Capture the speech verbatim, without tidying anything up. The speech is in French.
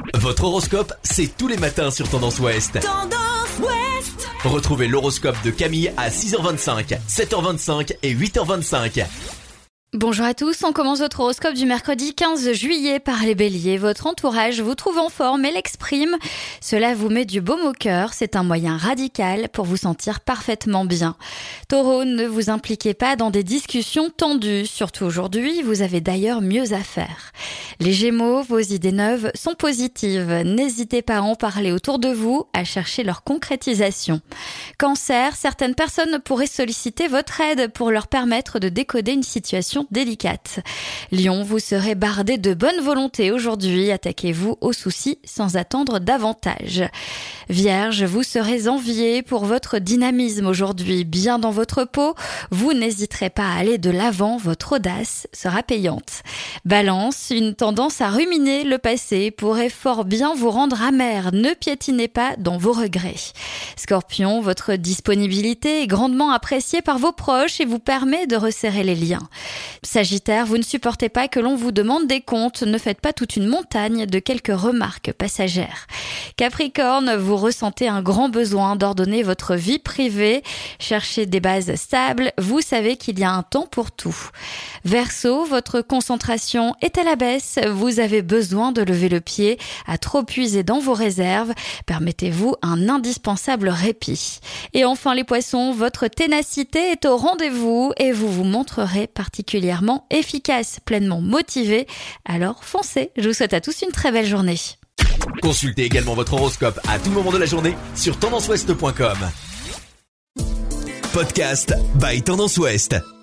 Votre horoscope, c'est tous les matins sur Tendance Ouest. Tendance Ouest. Retrouvez l'horoscope de Camille à six heures vingt-cinq, sept heures vingt-cinq et huit heures vingt-cinq. Bonjour à tous, on commence votre horoscope du mercredi quinze juillet par les béliers. Votre entourage vous trouve en forme et l'exprime. Cela vous met du baume au cœur, c'est un moyen radical pour vous sentir parfaitement bien. Taureau, ne vous impliquez pas dans des discussions tendues, surtout aujourd'hui, vous avez d'ailleurs mieux à faire. Les Gémeaux, vos idées neuves sont positives, n'hésitez pas à en parler autour de vous, à chercher leur concrétisation. Cancer, certaines personnes pourraient solliciter votre aide pour leur permettre de décoder une situation délicate. Lion, vous serez bardé de bonne volonté aujourd'hui, attaquez-vous aux soucis sans attendre davantage. Vierge, vous serez envié pour votre dynamisme aujourd'hui, bien dans votre peau, vous n'hésiterez pas à aller de l'avant, votre audace sera payante. Balance, une tendance à ruminer le passé pourrait fort bien vous rendre amer, ne piétinez pas dans vos regrets. Scorpion, votre disponibilité est grandement appréciée par vos proches et vous permet de resserrer les liens. Sagittaire, vous ne supportez pas que l'on vous demande des comptes, ne faites pas toute une montagne de quelques remarques passagères. Capricorne, vous ressentez un grand besoin d'ordonner votre vie privée, cherchez des bases stables, vous savez qu'il y a un temps pour tout. Verseau, votre concentration est à la baisse, vous avez besoin de lever le pied, à trop puiser dans vos réserves, permettez-vous un indispensable répit. Et enfin les poissons, votre ténacité est au rendez-vous et vous vous montrerez particulièrement efficace, pleinement motivé, alors foncez. Je vous souhaite à tous une très belle journée. Consultez également votre horoscope à tout moment de la journée sur tendance ouest point com. Podcast by Tendance Ouest.